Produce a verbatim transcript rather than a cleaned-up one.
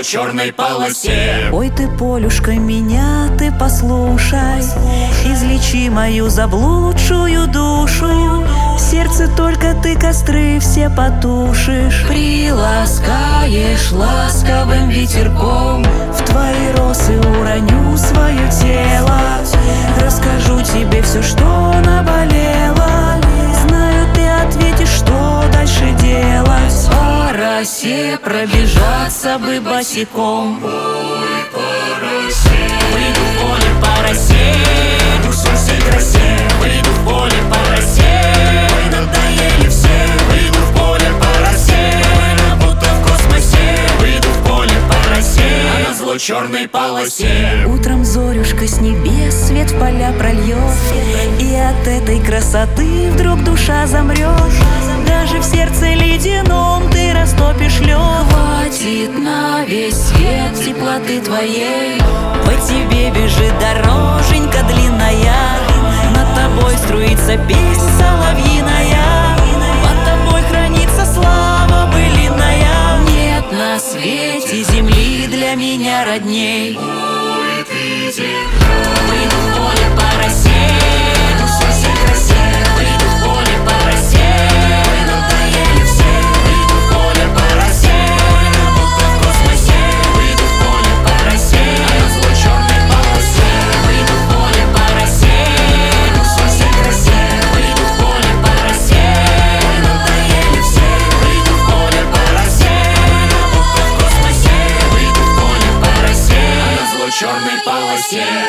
черной полосе. Ой, ты, Полюшка, меня ты послушай, излечи мою заблудшую душу. В сердце только ты костры все потушишь, приласкаешь ласковым ветерком. В твои росы уроню свое тело, расскажу тебе все, что наболело. Знаю, ты ответишь, что дальше делать. По росе пробежаться бы босиком. Ой, по росе. Выйду в поле по росе, душу всей красе. выйду в поле по росе. Ой, надоели все. Выйду в поле по росе. Она будто в космосе. Выйду в поле по росе. А назло черной полосе. Утром зорюшка с небес свет в поля прольет, и от этой красоты вдруг душа замрет. Даже в сердце ледяном ты растопишь лед. Хватит на весь свет теплоты твоей. По тебе бежит дороженька длинная, над тобой струится песнь соловьиная, под тобой хранится слава былиная. Нет на свете земли для меня родней. Будет и земля. Выйду в поле по росе, Душу всей красе. выйду в поле по росе. Ой, надоели все. Выйду в поле по росе. Она будто в космосе. Выйду в поле по росе. А назло черной полосе. Выйду в поле по росе, Душу всей красе. выйду в поле по росе. Ой, надоели все. Выйду в поле по росе. Она будто в космосе. Выйду в поле по росе. А назло черной полосе.